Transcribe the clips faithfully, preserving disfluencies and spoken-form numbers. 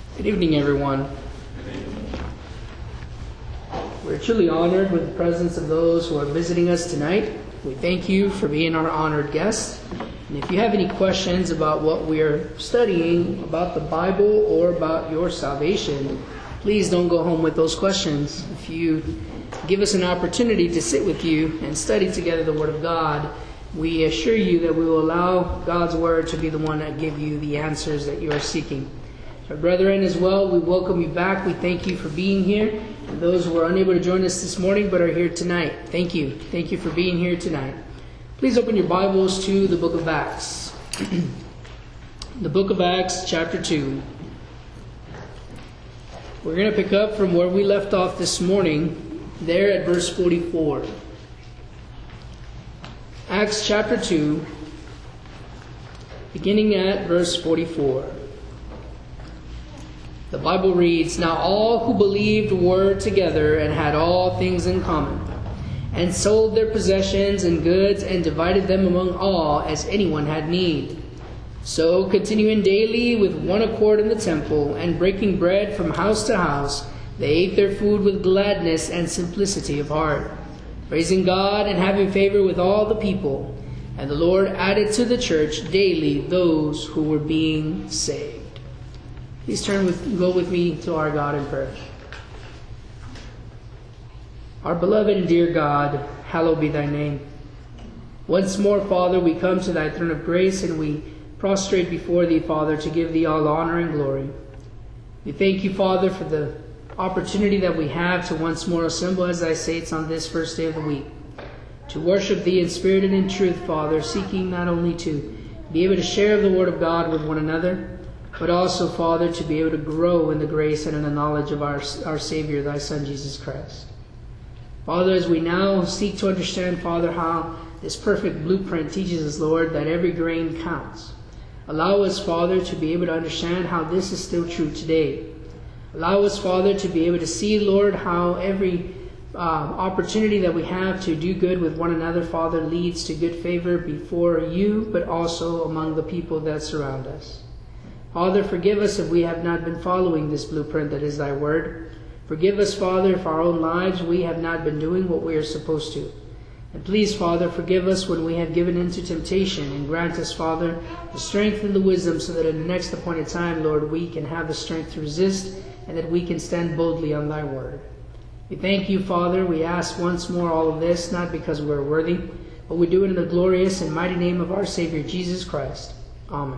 Good evening, everyone. We're truly honored with the presence of those who are visiting us tonight. We thank you for being our honored guests. And if you have any questions about what we are studying, about the Bible, or about your salvation, please don't go home with those questions. If you give us an opportunity to sit with you and study together the Word of God, we assure you that we will allow God's Word to be the one that give you the answers that you are seeking. Our brethren as well, we welcome you back. We thank you for being here. And those who are unable to join us this morning but are here tonight, thank you. Thank you for being here tonight. Please open your Bibles to the book of Acts. The book of Acts, chapter two. We're going to pick up from where we left off this morning, there at verse forty-four. Acts chapter two, beginning at verse forty-four. The Bible reads, "Now all who believed were together and had all things in common, and sold their possessions and goods and divided them among all as anyone had need. So continuing daily with one accord in the temple and breaking bread from house to house, they ate their food with gladness and simplicity of heart, praising God and having favor with all the people. And the Lord added to the church daily those who were being saved." Please turn with, go with me to our God in prayer. Our beloved and dear God, hallowed be thy name. Once more, Father, we come to thy throne of grace and we prostrate before thee, Father, to give thee all honor and glory. We thank you, Father, for the opportunity that we have to once more assemble as thy saints on this first day of the week, to worship thee in spirit and in truth, Father, seeking not only to be able to share the word of God with one another, but also, Father, to be able to grow in the grace and in the knowledge of our, our Savior, thy Son, Jesus Christ. Father, as we now seek to understand, Father, how this perfect blueprint teaches us, Lord, that every grain counts. Allow us, Father, to be able to understand how this is still true today. Allow us, Father, to be able to see, Lord, how every uh, opportunity that we have to do good with one another, Father, leads to good favor before you, but also among the people that surround us. Father, forgive us if we have not been following this blueprint that is thy word. Forgive us, Father, if our own lives we have not been doing what we are supposed to. And please, Father, forgive us when we have given in to temptation, and grant us, Father, the strength and the wisdom so that in the next appointed time, Lord, we can have the strength to resist and that we can stand boldly on thy word. We thank you, Father. We ask once more all of this, not because we're worthy, but we do it in the glorious and mighty name of our Savior, Jesus Christ. Amen.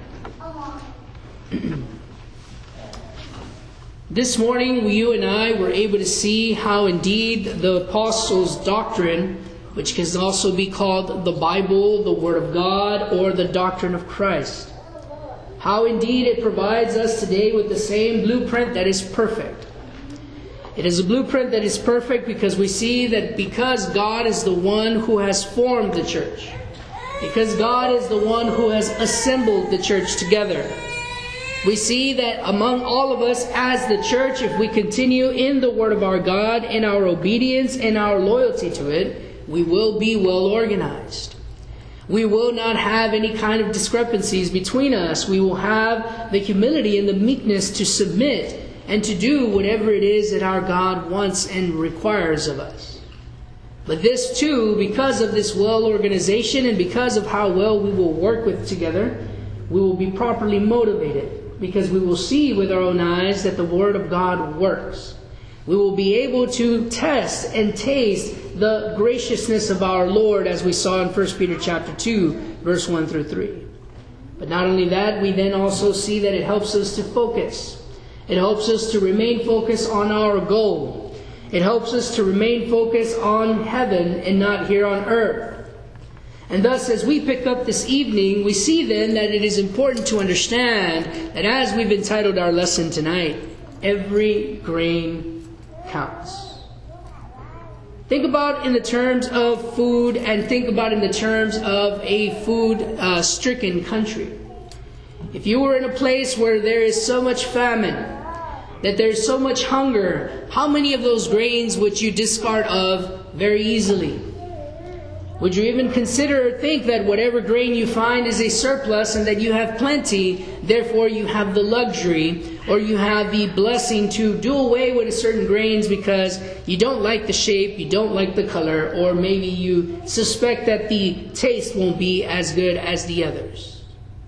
This morning, you and I were able to see how indeed the apostles' doctrine, which can also be called the Bible, the Word of God, or the doctrine of Christ, how indeed it provides us today with the same blueprint that is perfect. It is a blueprint that is perfect because we see that because God is the one who has formed the church, because God is the one who has assembled the church together, we see that among all of us as the church, if we continue in the Word of our God, in our obedience and our loyalty to it, we will be well organized. We will not have any kind of discrepancies between us. We will have the humility and the meekness to submit and to do whatever it is that our God wants and requires of us. But this too, because of this well organization and because of how well we will work with together, we will be properly motivated. Because we will see with our own eyes that the Word of God works. We will be able to test and taste the graciousness of our Lord, as we saw in First Peter chapter two, verse one through three. But not only that, we then also see that it helps us to focus. It helps us to remain focused on our goal. It helps us to remain focused on heaven and not here on earth. And thus, as we pick up this evening, we see then that it is important to understand that as we've entitled our lesson tonight, every grain counts. Think about in the terms of food and think about in the terms of a food-stricken uh, country. If you were in a place where there is so much famine, that there's so much hunger, how many of those grains would you discard of very easily? Would you even consider or think that whatever grain you find is a surplus and that you have plenty, therefore you have the luxury or you have the blessing to do away with certain grains because you don't like the shape, you don't like the color, or maybe you suspect that the taste won't be as good as the others?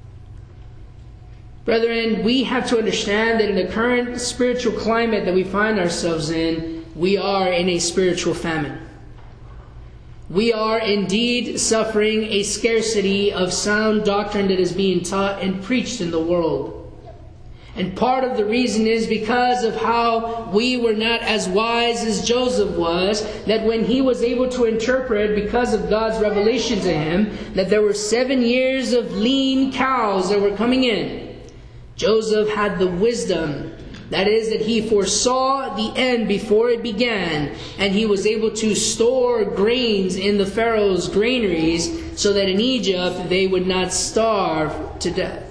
Brethren, we have to understand that in the current spiritual climate that we find ourselves in, we are in a spiritual famine. We are indeed suffering a scarcity of sound doctrine that is being taught and preached in the world. And part of the reason is because of how we were not as wise as Joseph was, that when he was able to interpret, because of God's revelation to him, that there were seven years of lean cows that were coming in. Joseph had the wisdom. That is, that he foresaw the end before it began, and he was able to store grains in the Pharaoh's granaries so that in Egypt they would not starve to death.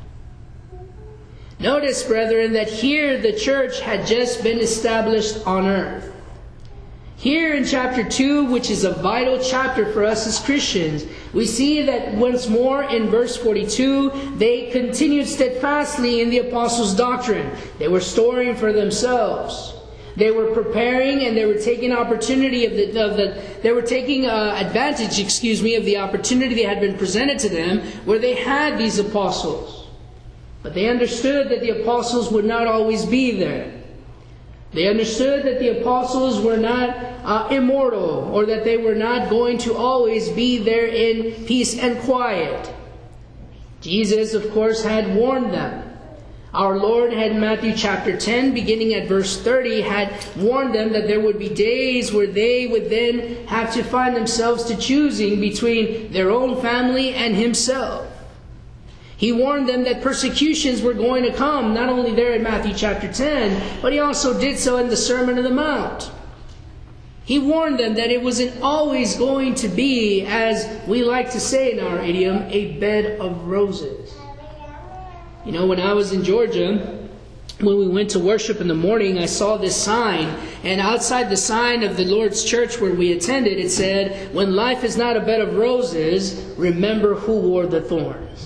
Notice, brethren, that here the church had just been established on earth. Here in chapter two, which is a vital chapter for us as Christians, we see that once more in verse forty-two, they continued steadfastly in the apostles' doctrine. They were storing for themselves. They were preparing and they were taking opportunity of the, of the they were taking uh, advantage, excuse me, of the opportunity that had been presented to them where they had these apostles. But they understood that the apostles would not always be there. They understood that the apostles were not uh, immortal, or that they were not going to always be there in peace and quiet. Jesus, of course, had warned them. Our Lord had in Matthew chapter ten, beginning at verse thirty, had warned them that there would be days where they would then have to find themselves to choosing between their own family and Himself. He warned them that persecutions were going to come, not only there in Matthew chapter ten, but He also did so in the Sermon on the Mount. He warned them that it wasn't always going to be, as we like to say in our idiom, a bed of roses. You know, when I was in Georgia, when we went to worship in the morning, I saw this sign. And outside the sign of the Lord's church where we attended, it said, "When life is not a bed of roses, remember who wore the thorns."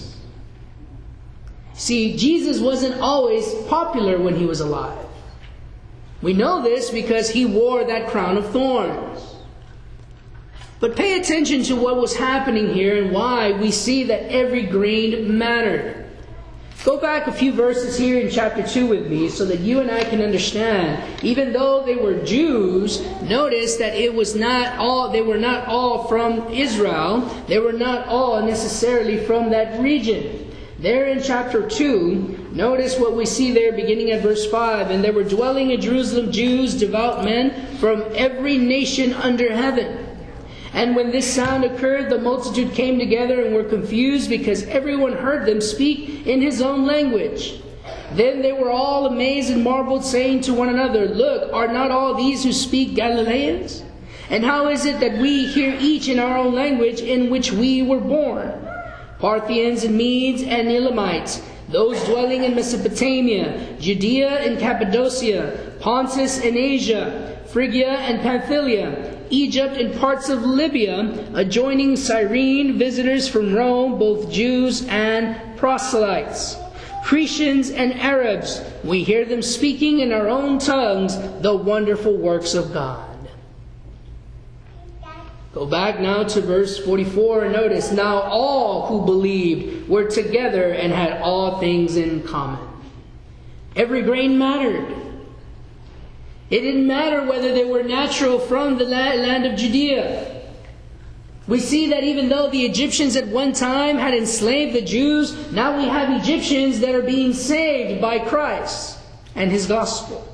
See, Jesus wasn't always popular when He was alive. We know this because He wore that crown of thorns. But pay attention to what was happening here and why we see that every grain mattered. Go back a few verses here in chapter two with me so that you and I can understand. Even though they were Jews, notice that it was not all, they were not all from Israel. They were not all necessarily from that region. There in chapter two, notice what we see there beginning at verse five. "And there were dwelling in Jerusalem Jews, devout men, from every nation under heaven. And when this sound occurred, the multitude came together and were confused, because everyone heard them speak in his own language. Then they were all amazed and marveled, saying to one another, 'Look, are not all these who speak Galileans? And how is it that we hear each in our own language in which we were born? Parthians and Medes and Elamites, those dwelling in Mesopotamia, Judea and Cappadocia, Pontus and Asia, Phrygia and Pamphylia, Egypt and parts of Libya, adjoining Cyrene, visitors from Rome, both Jews and proselytes, Cretians and Arabs, we hear them speaking in our own tongues the wonderful works of God.'" Go back now to verse forty-four and notice, "Now all who believed were together and had all things in common." Every grain mattered. It didn't matter whether they were natural from the land of Judea. We see that even though the Egyptians at one time had enslaved the Jews, now we have Egyptians that are being saved by Christ and His gospel.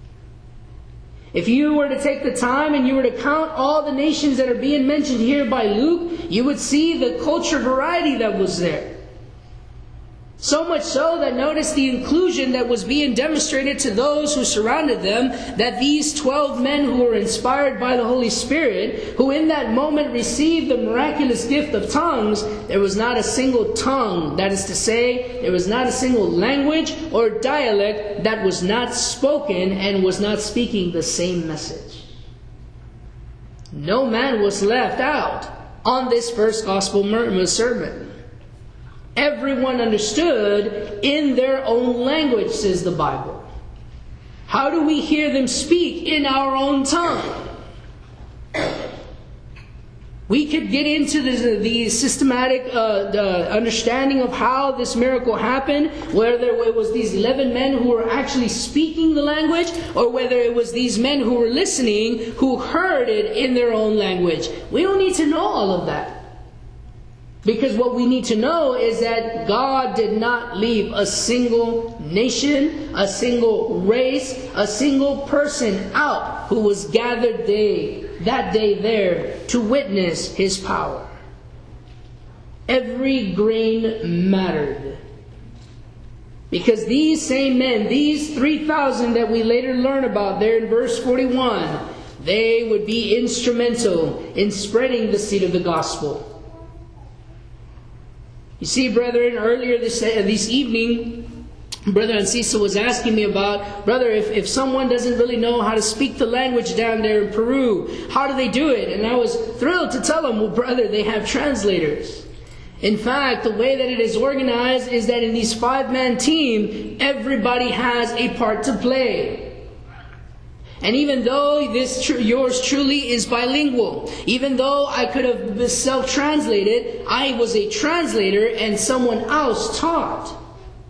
If you were to take the time and you were to count all the nations that are being mentioned here by Luke, you would see the culture variety that was there. So much so that notice the inclusion that was being demonstrated to those who surrounded them, that these twelve men who were inspired by the Holy Spirit, who in that moment received the miraculous gift of tongues, there was not a single tongue, that is to say, there was not a single language or dialect that was not spoken and was not speaking the same message. No man was left out. on this first gospel sermon. Everyone understood in their own language, says the Bible. How do we hear them speak in our own tongue? We could get into the, the systematic uh, the understanding of how this miracle happened, whether it was these eleven men who were actually speaking the language, or whether it was these men who were listening, who heard it in their own language. We don't need to know all of that. Because what we need to know is that God did not leave a single nation, a single race, a single person out who was gathered day, that day there to witness His power. Every grain mattered. Because these same men, these three thousand that we later learn about there in verse forty-one, they would be instrumental in spreading the seed of the gospel. You see, brethren, earlier this, uh, this evening, Brother Ancisa was asking me about, brother, if, if someone doesn't really know how to speak the language down there in Peru, how do they do it? And I was thrilled to tell him, well, brother, they have translators. In fact, the way that it is organized is that in these five-man team, everybody has a part to play. And even though this tr- yours truly is bilingual, even though I could have self-translated, I was a translator and someone else taught.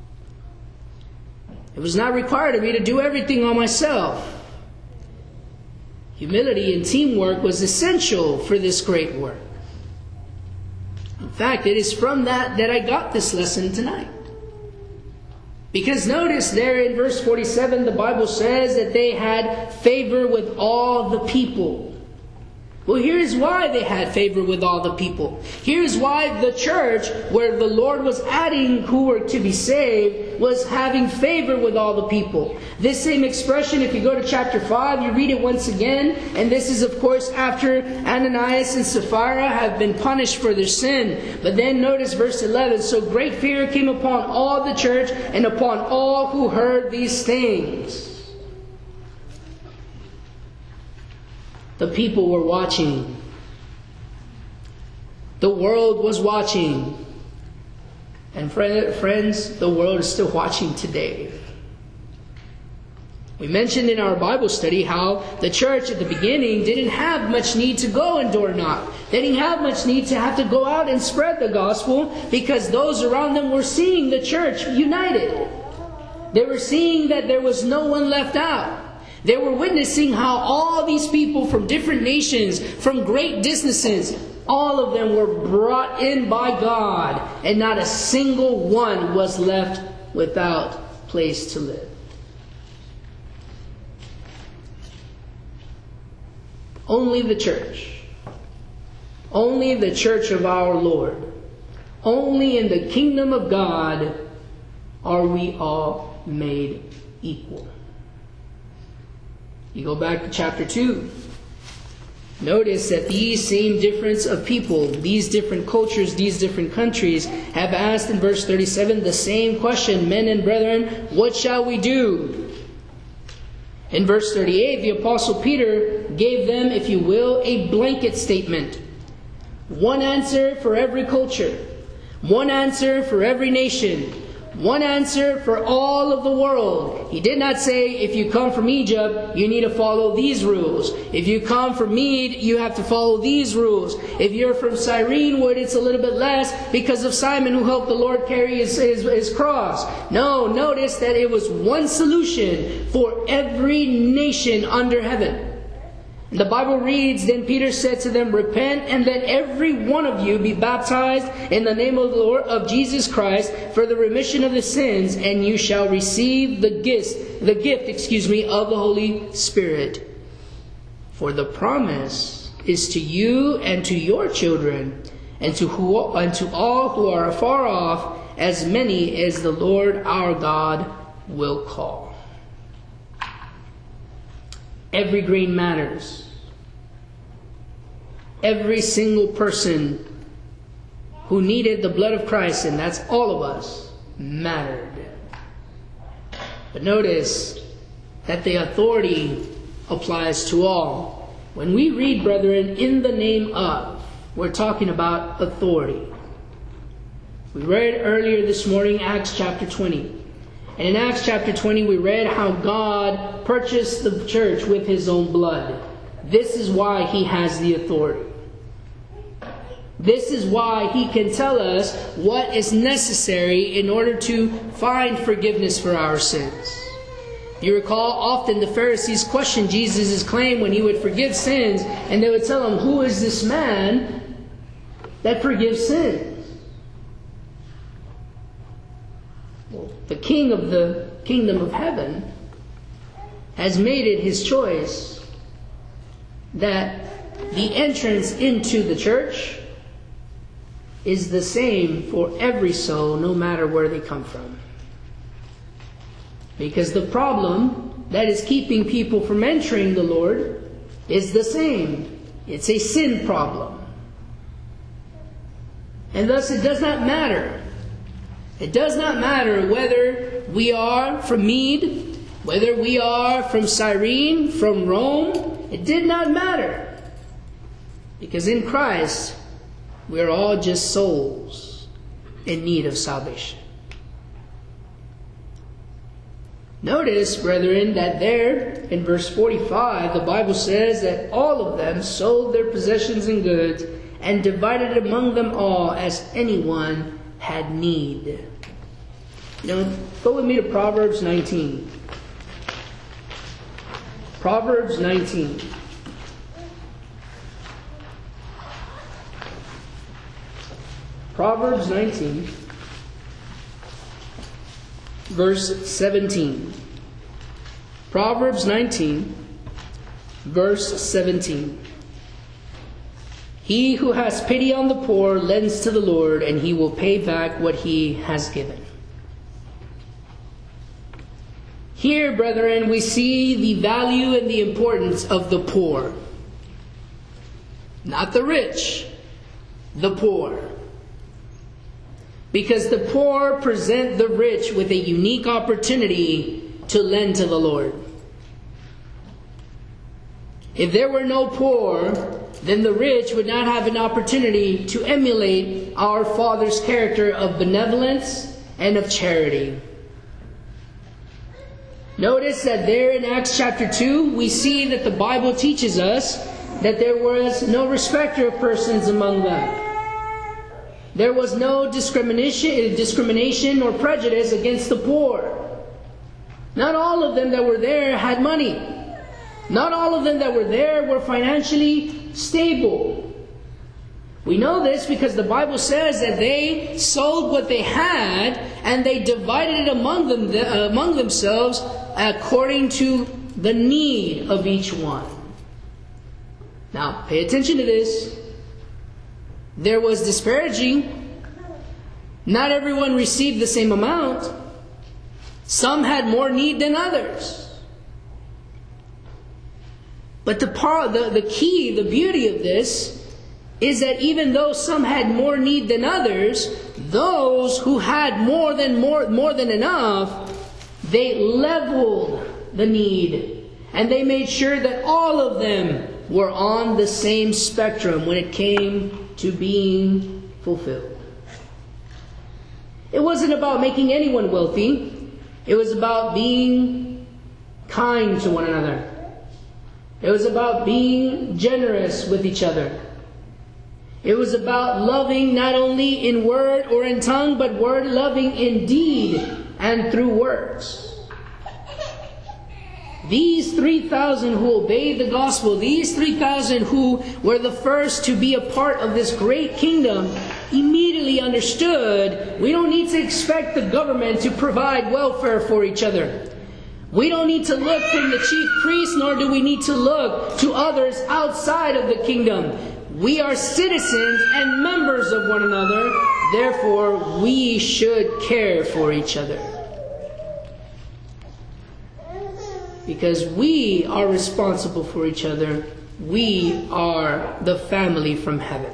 It was not required of me to do everything on myself. Humility and teamwork was essential for this great work. In fact, it is from that that I got this lesson tonight. Because notice there in verse forty-seven, the Bible says that they had favor with all the people. Well, here's why they had favor with all the people. Here's why the church, where the Lord was adding who were to be saved, was having favor with all the people. This same expression, if you go to chapter five, you read it once again. And this is, of course, after Ananias and Sapphira have been punished for their sin. But then notice verse eleven. So great fear came upon all the church and upon all who heard these things. The people were watching. The world was watching. And friends, the world is still watching today. We mentioned in our Bible study how the church at the beginning didn't have much need to go and door knock. They didn't have much need to have to go out and spread the gospel because those around them were seeing the church united. They were seeing that there was no one left out. They were witnessing how all these people from different nations, from great distances, all of them were brought in by God, and not a single one was left without place to live. Only the church, only the church of our Lord, only in the kingdom of God are we all made equal. You go back to chapter two. Notice that these same difference of people, these different cultures, these different countries, have asked in verse thirty-seven the same question, men and brethren, what shall we do? In verse thirty-eight, the Apostle Peter gave them, if you will, a blanket statement. One answer for every culture. One answer for every nation. One answer for all of the world. He did not say, if you come from Egypt, you need to follow these rules. If you come from Mede, you have to follow these rules. If you're from Cyrene, where it's a little bit less because of Simon who helped the Lord carry his, his, his cross. No, notice that it was one solution for every nation under heaven. The Bible reads, then Peter said to them, repent and let every one of you be baptized in the name of the Lord of Jesus Christ for the remission of the sins, and you shall receive the gift, the gift, excuse me, of the Holy Spirit. For the promise is to you and to your children, and to who, and to all who are afar off, as many as the Lord our God will call. Every grain matters. Every single person who needed the blood of Christ, and that's all of us, mattered. But notice that the authority applies to all. When we read, brethren, in the name of, we're talking about authority. We read earlier this morning Acts chapter twenty. And in Acts chapter twenty we read how God purchased the church with His own blood. This is why He has the authority. This is why He can tell us what is necessary in order to find forgiveness for our sins. You recall, often the Pharisees questioned Jesus' claim when He would forgive sins, and they would tell Him, "Who is this man that forgives sins?" Well, the King of the kingdom of heaven has made it His choice that the entrance into the church is the same for every soul, no matter where they come from. Because the problem that is keeping people from entering the Lord is the same. It's a sin problem. And thus it does not matter. It does not matter whether we are from Mede, whether we are from Cyrene, from Rome. It did not matter. Because in Christ, we are all just souls in need of salvation. Notice, brethren, that there in verse forty-five, the Bible says that all of them sold their possessions and goods and divided it among them all as anyone had need. You know, go with me to Proverbs nineteen. Proverbs nineteen. Proverbs nineteen. Verse seventeen. Proverbs nineteen, verse seventeen. He who has pity on the poor lends to the Lord, and He will pay back what he has given. Here, brethren, we see the value and the importance of the poor. Not the rich, the poor. Because the poor present the rich with a unique opportunity to lend to the Lord. If there were no poor, then the rich would not have an opportunity to emulate our Father's character of benevolence and of charity. Notice that there in Acts chapter two, we see that the Bible teaches us that there was no respecter of persons among them. There was no discrimination, discrimination or prejudice against the poor. Not all of them that were there had money. Not all of them that were there were financially stable. We know this because the Bible says that they sold what they had and they divided it among them among themselves according to the need of each one. Now, pay attention to this. There was disparaging. Not everyone received the same amount. Some had more need than others. But the, part, the, the key, the beauty of this, is that even though some had more need than others, those who had more than more, more than enough, they leveled the need. And they made sure that all of them were on the same spectrum when it came to being fulfilled. It wasn't about making anyone wealthy. It was about being kind to one another. It was about being generous with each other. It was about loving not only in word or in tongue, but word loving in deed and through works. These three thousand who obeyed the gospel, these three thousand who were the first to be a part of this great kingdom, immediately understood we don't need to expect the government to provide welfare for each other. We don't need to look from the chief priest, nor do we need to look to others outside of the kingdom. We are citizens and members of one another. Therefore, we should care for each other. Because we are responsible for each other. We are the family from heaven.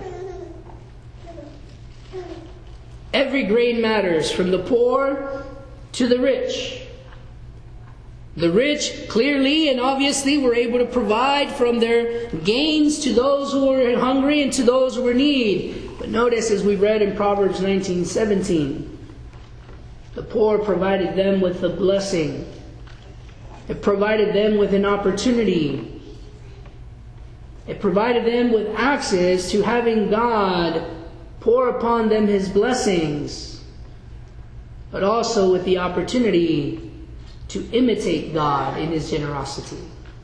Every grain matters, from the poor to the rich. The rich clearly and obviously were able to provide from their gains to those who were hungry and to those who were in need. But notice, as we read in Proverbs nineteen seventeen, the poor provided them with a blessing. It provided them with an opportunity. It provided them with access to having God pour upon them His blessings, but also with the opportunity to imitate God in His generosity.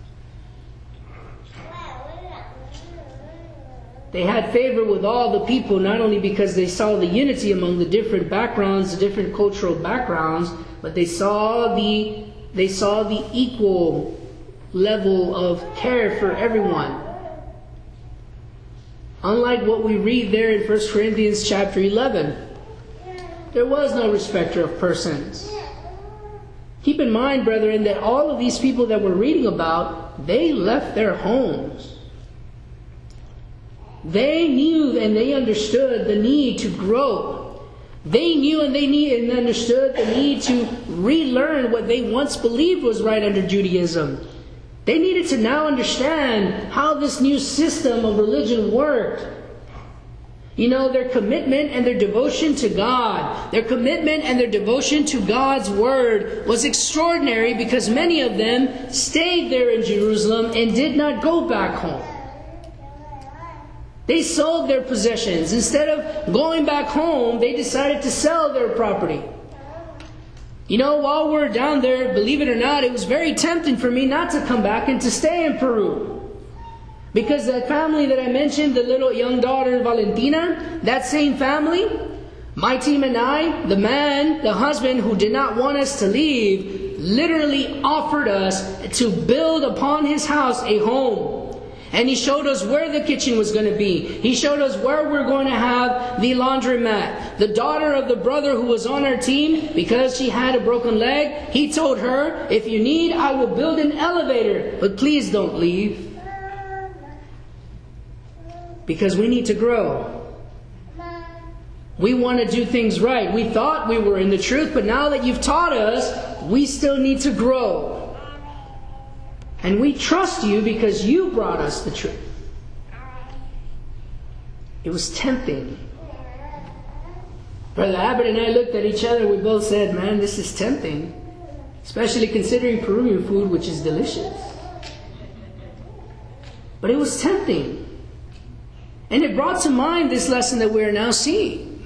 They had favor with all the people, not only because they saw the unity among the different backgrounds, the different cultural backgrounds, but they saw the they saw the equal level of care for everyone. Unlike what we read there in First Corinthians chapter eleven, there was no respecter of persons. Keep in mind, brethren, that all of these people that we're reading about, they left their homes. They knew and they understood the need to grow. They knew and they need and understood the need to relearn what they once believed was right under Judaism. They needed to now understand how this new system of religion worked. You know, their commitment and their devotion to God, their commitment and their devotion to God's Word was extraordinary, because many of them stayed there in Jerusalem and did not go back home. They sold their possessions. Instead of going back home, they decided to sell their property. You know, while we're down there, believe it or not, it was very tempting for me not to come back and to stay in Peru. Because that family that I mentioned, the little young daughter Valentina, that same family, my team and I, the man, the husband who did not want us to leave, literally offered us to build upon his house a home. And he showed us where the kitchen was going to be. He showed us where we're going to have the laundromat. The daughter of the brother who was on our team, because she had a broken leg, he told her, if you need, I will build an elevator, but please don't leave. Because we need to grow. We want to do things right. We thought we were in the truth, but now that you've taught us, we still need to grow. And we trust you because you brought us the truth. It was tempting. Brother Abbott and I looked at each other. We both said, man, this is tempting. Especially considering Peruvian food, which is delicious. But it was tempting. And it brought to mind this lesson that we are now seeing.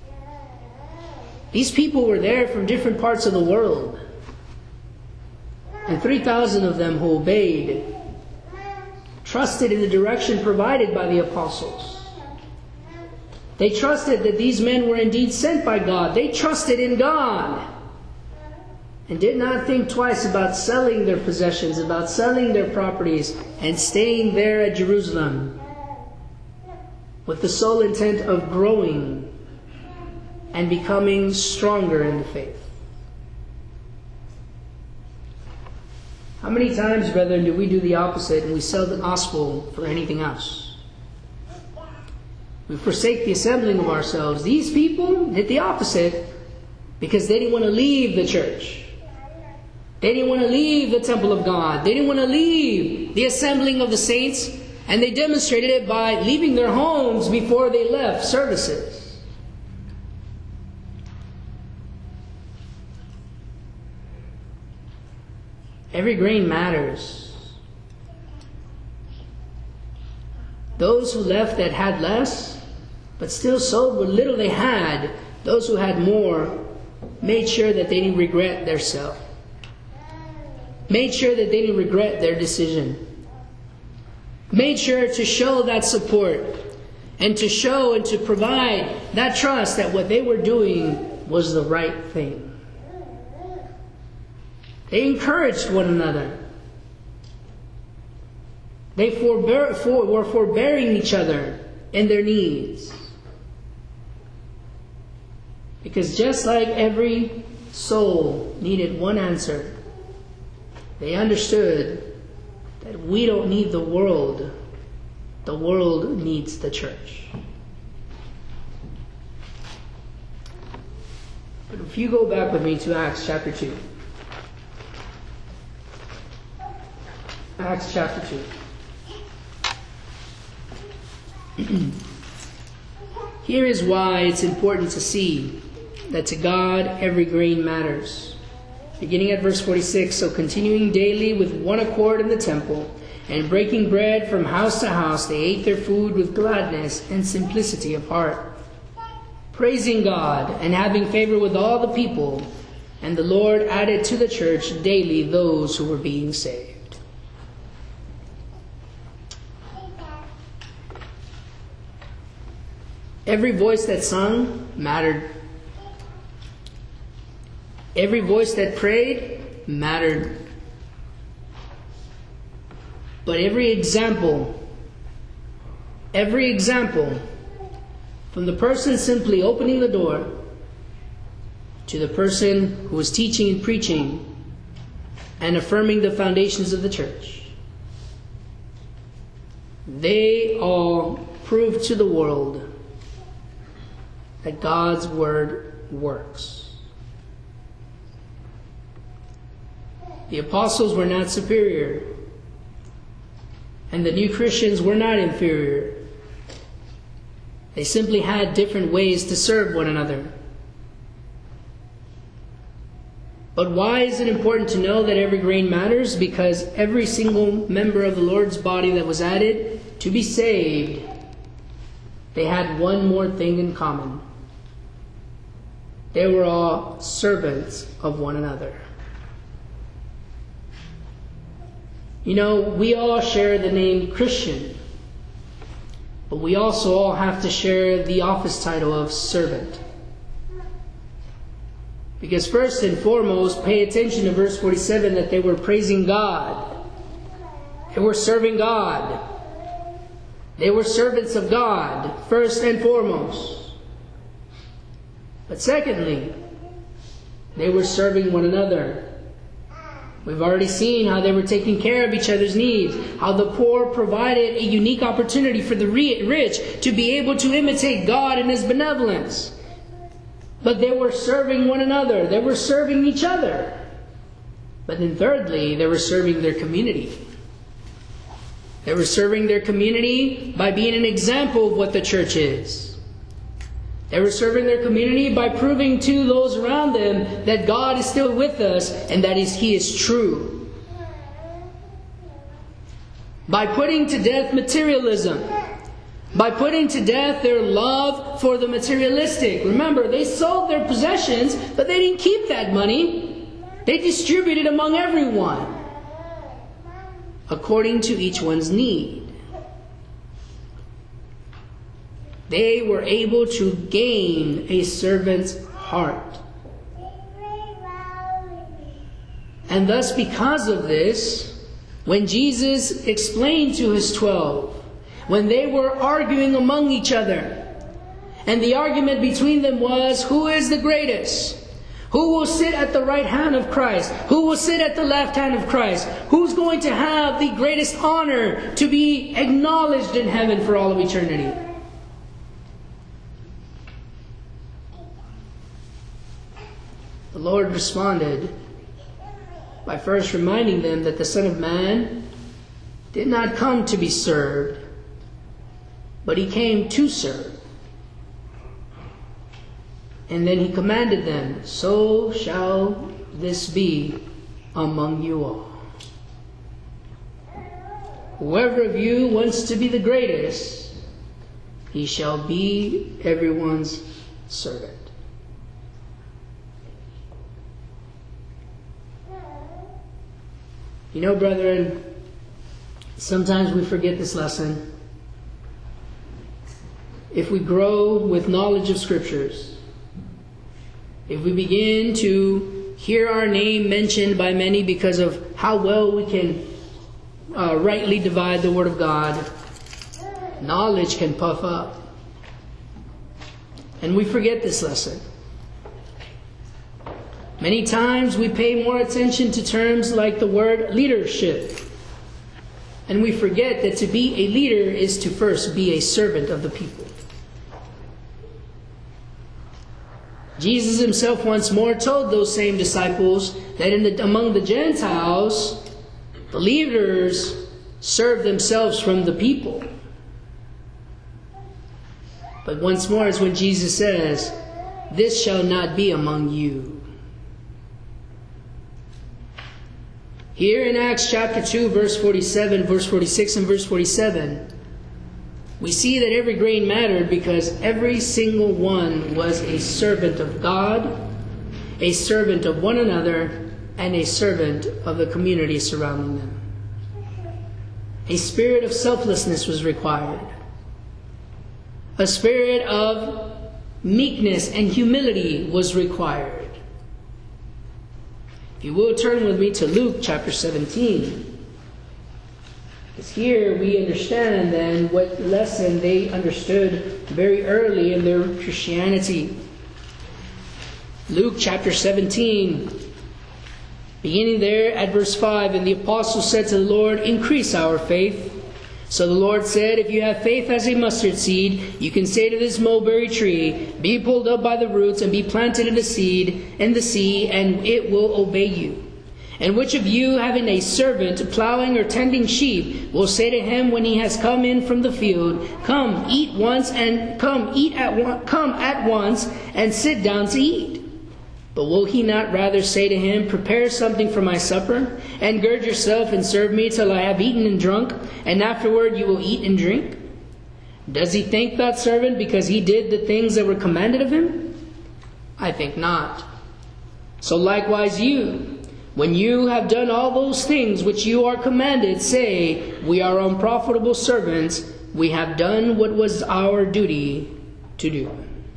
These people were there from different parts of the world. And three thousand of them who obeyed, trusted in the direction provided by the apostles. They trusted that these men were indeed sent by God. They trusted in God. And did not think twice about selling their possessions, about selling their properties, and staying there at Jerusalem, with the sole intent of growing and becoming stronger in the faith. How many times, brethren, do we do the opposite and we sell the gospel for anything else? We forsake the assembling of ourselves. These people did the opposite because they didn't want to leave the church. They didn't want to leave the temple of God. They didn't want to leave the assembling of the saints. And they demonstrated it by leaving their homes before they left services. Every grain matters. Those who left that had less, but still sold what little they had, those who had more, made sure that they didn't regret their self. Made sure that they didn't regret their decision. Made sure to show that support and to show and to provide that trust that what they were doing was the right thing. They encouraged one another. They forbear, for, were forbearing each other in their needs. Because just like every soul needed one answer, they understood that we don't need the world. The world needs the church. But if you go back with me to Acts chapter two. Acts chapter two. Here is why it's important to see that to God every grain matters. Beginning at verse forty-six, so continuing daily with one accord in the temple, and breaking bread from house to house, they ate their food with gladness and simplicity of heart, praising God and having favor with all the people. And the Lord added to the church daily those who were being saved. Every voice that sung mattered. Every voice that prayed mattered. But every example, every example, from the person simply opening the door to the person who was teaching and preaching and affirming the foundations of the church, they all proved to the world that God's word works. The apostles were not superior, and the new Christians were not inferior. They simply had different ways to serve one another. But why is it important to know that every grain matters? Because every single member of the Lord's body that was added to be saved, they had one more thing in common. They were all servants of one another. You know, we all share the name Christian, but we also all have to share the office title of servant. Because first and foremost, pay attention to verse forty-seven, that they were praising God. They were serving God. They were servants of God, first and foremost. But secondly, they were serving one another. We've already seen how they were taking care of each other's needs, how the poor provided a unique opportunity for the rich to be able to imitate God in His benevolence. But they were serving one another. They were serving each other. But then thirdly, they were serving their community. They were serving their community by being an example of what the church is. They were serving their community by proving to those around them that God is still with us and that He is true. By putting to death materialism. By putting to death their love for the materialistic. Remember, they sold their possessions, but they didn't keep that money. They distributed among everyone, according to each one's need. They were able to gain a servant's heart. And thus, because of this, when Jesus explained to His twelve, when they were arguing among each other, and the argument between them was, who is the greatest? Who will sit at the right hand of Christ? Who will sit at the left hand of Christ? Who's going to have the greatest honor to be acknowledged in heaven for all of eternity? The Lord responded by first reminding them that the Son of Man did not come to be served, but He came to serve. And then He commanded them, so shall this be among you all. Whoever of you wants to be the greatest, he shall be everyone's servant. You know, brethren, sometimes we forget this lesson. If we grow with knowledge of Scriptures, if we begin to hear our name mentioned by many because of how well we can uh, rightly divide the Word of God, knowledge can puff up. And we forget this lesson. Many times we pay more attention to terms like the word leadership. And we forget that to be a leader is to first be a servant of the people. Jesus Himself once more told those same disciples that in the, among the Gentiles, The leaders served themselves from the people. But once more is when Jesus says, "This shall not be among you." Here in Acts chapter two, verse forty-seven, verse forty-six, and verse forty-seven, we see that every grain mattered because every single one was a servant of God, a servant of one another, and a servant of the community surrounding them. A spirit of selflessness was required. A spirit of meekness and humility was required. If you will, turn with me to Luke chapter seventeen. Because here we understand then what lesson they understood very early in their Christianity. Luke chapter seventeen, beginning there at verse five, "And the apostles said to the Lord, 'Increase our faith.' So the Lord said, 'If you have faith as a mustard seed, you can say to this mulberry tree, be pulled up by the roots and be planted in the seed in the sea, and it will obey you. And which of you, having a servant plowing or tending sheep, will say to him when he has come in from the field, Come, eat once, and come eat at one, come at once, and sit down to eat? But will he not rather say to him, Prepare something for my supper, and gird yourself and serve me till I have eaten and drunk, and afterward you will eat and drink? Does he thank that servant because he did the things that were commanded of him? I think not. So likewise you, when you have done all those things which you are commanded, say, We are unprofitable servants, we have done what was our duty to do."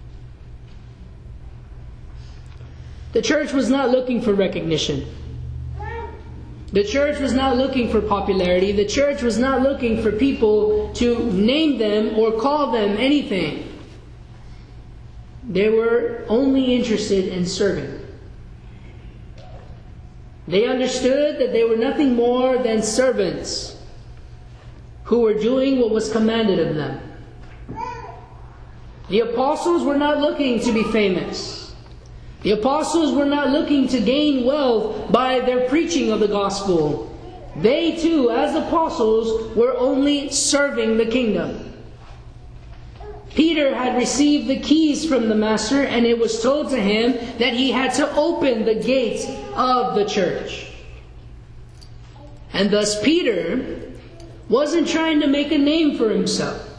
The church was not looking for recognition. The church was not looking for popularity. The church was not looking for people to name them or call them anything. They were only interested in serving. They understood that they were nothing more than servants who were doing what was commanded of them. The apostles were not looking to be famous. The apostles were not looking to gain wealth by their preaching of the gospel. They too, as apostles, were only serving the kingdom. Peter had received the keys from the master, and it was told to him that he had to open the gates of the church. And thus Peter wasn't trying to make a name for himself.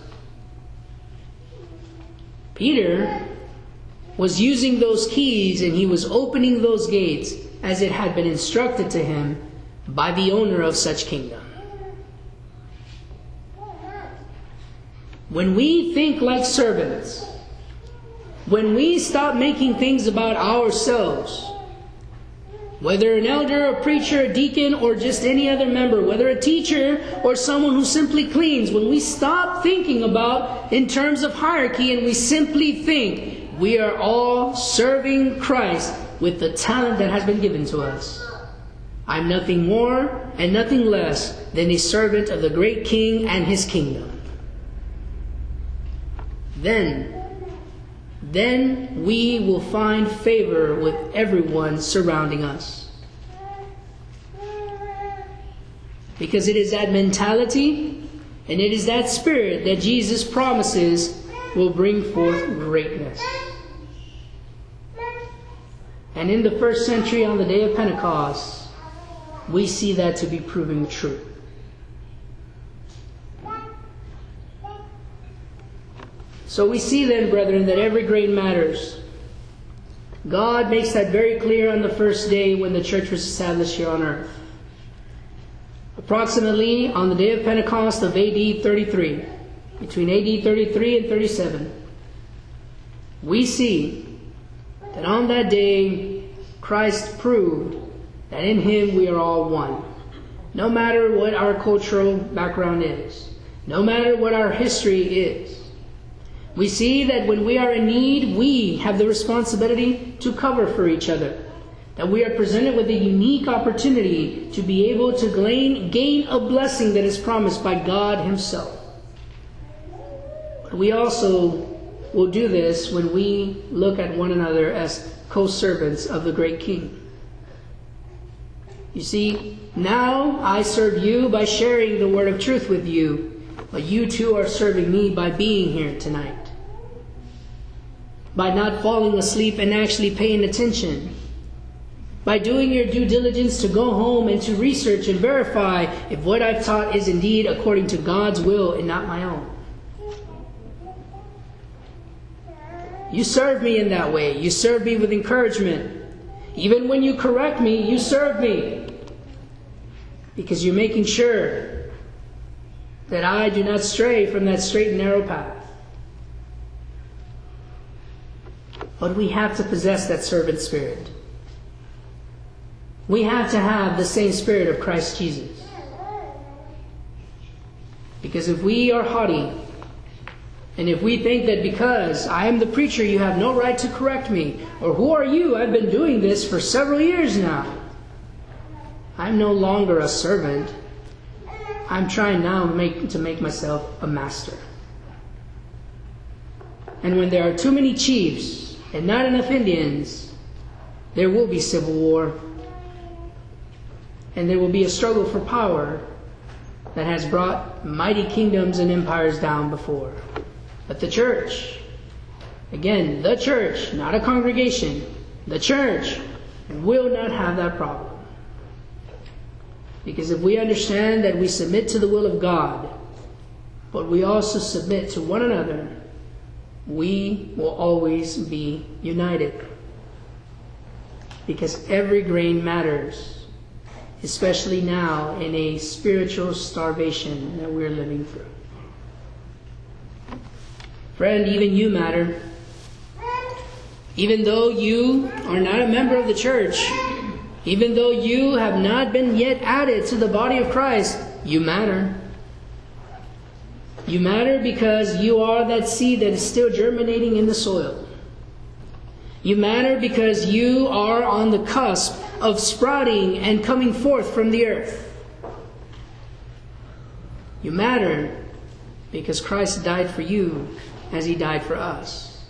Peter was using those keys, and he was opening those gates as it had been instructed to him by the owner of such kingdom. When we think like servants, when we stop making things about ourselves, whether an elder, a preacher, a deacon, or just any other member, whether a teacher or someone who simply cleans, when we stop thinking about in terms of hierarchy and we simply think we are all serving Christ with the talent that has been given to us. I'm nothing more and nothing less than a servant of the great King and his kingdom. Then, then we will find favor with everyone surrounding us. Because it is that mentality and it is that spirit that Jesus promises will bring forth greatness. And in the first century, on the day of Pentecost, we see that to be proving true. So we see then, brethren, that every grain matters. God makes that very clear on the first day when the church was established here on earth. Approximately on the day of Pentecost of A D thirty-three, between A D thirty-three and thirty-seven, we see that on that day, Christ proved that in Him we are all one. No matter what our cultural background is, no matter what our history is, we see that when we are in need, we have the responsibility to cover for each other. That we are presented with a unique opportunity to be able to gain, gain a blessing that is promised by God Himself. But we also will do this when we look at one another as co-servants of the great King. You see, now I serve you by sharing the word of truth with you, but you too are serving me by being here tonight. By not falling asleep and actually paying attention. By doing your due diligence to go home and to research and verify if what I've taught is indeed according to God's will and not my own. You serve me in that way. You serve me with encouragement. Even when you correct me, you serve me. Because you're making sure that I do not stray from that straight and narrow path. But we have to possess that servant spirit. We have to have the same spirit of Christ Jesus. Because if we are haughty, and if we think that because I am the preacher, you have no right to correct me, or who are you? I've been doing this for several years now. I'm no longer a servant. I'm trying now make, to make myself a master. And when there are too many chiefs and not enough Indians, there will be civil war. And there will be a struggle for power that has brought mighty kingdoms and empires down before. But the church, again, the church, not a congregation, the church will not have that problem. Because if we understand that we submit to the will of God, but we also submit to one another, we will always be united. Because every grain matters. Especially now in a spiritual starvation that we're living through. Friend, even you matter. Even though you are not a member of the church, even though you have not been yet added to the body of Christ, you matter. You matter because you are that seed that is still germinating in the soil. You matter because you are on the cusp of sprouting and coming forth from the earth. You matter because Christ died for you as He died for us.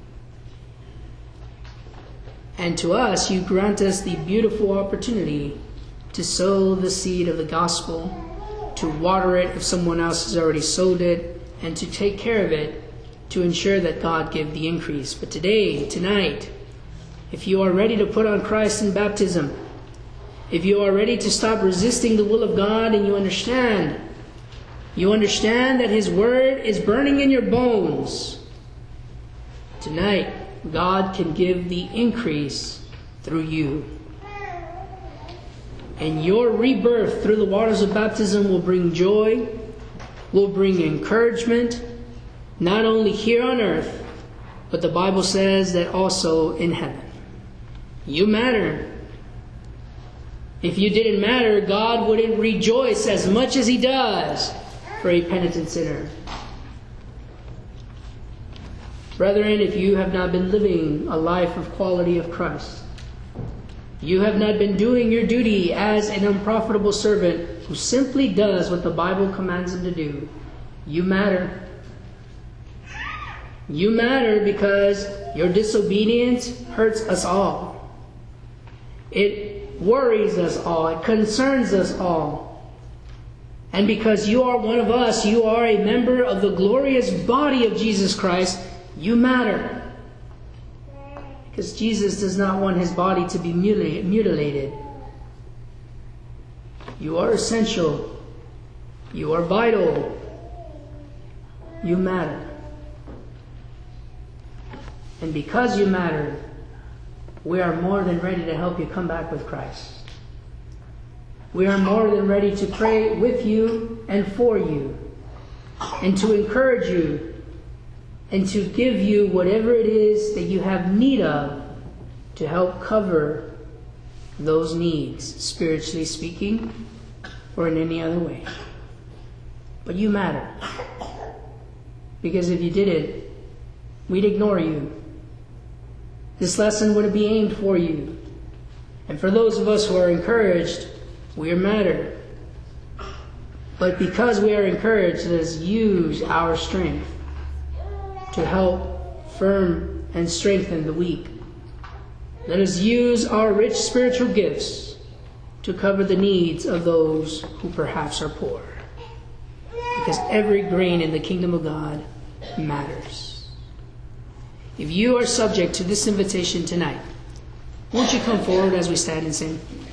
And to us, you grant us the beautiful opportunity to sow the seed of the gospel, to water it if someone else has already sowed it, and to take care of it to ensure that God give the increase. But today, tonight, if you are ready to put on Christ in baptism, if you are ready to stop resisting the will of God and you understand, you understand that His word is burning in your bones, tonight God can give the increase through you. And your rebirth through the waters of baptism will bring joy, will bring encouragement, not only here on earth, but the Bible says that also in heaven. You matter. If you didn't matter, God wouldn't rejoice as much as He does for a penitent sinner. Brethren, if you have not been living a life of quality of Christ, you have not been doing your duty as an unprofitable servant who simply does what the Bible commands him to do, you matter. You matter because your disobedience hurts us all. It worries us all. It concerns us all. And because you are one of us, you are a member of the glorious body of Jesus Christ, you matter. Because Jesus does not want His body to be mutilated. You are essential. You are vital. You matter. And because you matter, we are more than ready to help you come back with Christ. We are more than ready to pray with you and for you, and to encourage you, and to give you whatever it is that you have need of to help cover those needs, spiritually speaking, or in any other way. But you matter. Because if you didn't, we'd ignore you. This lesson would be aimed for you. And for those of us who are encouraged, we matter. But because we are encouraged, let us use our strength to help firm and strengthen the weak. Let us use our rich spiritual gifts to cover the needs of those who perhaps are poor. Because every grain in the kingdom of God matters. If you are subject to this invitation tonight, won't you come forward as we stand and sing?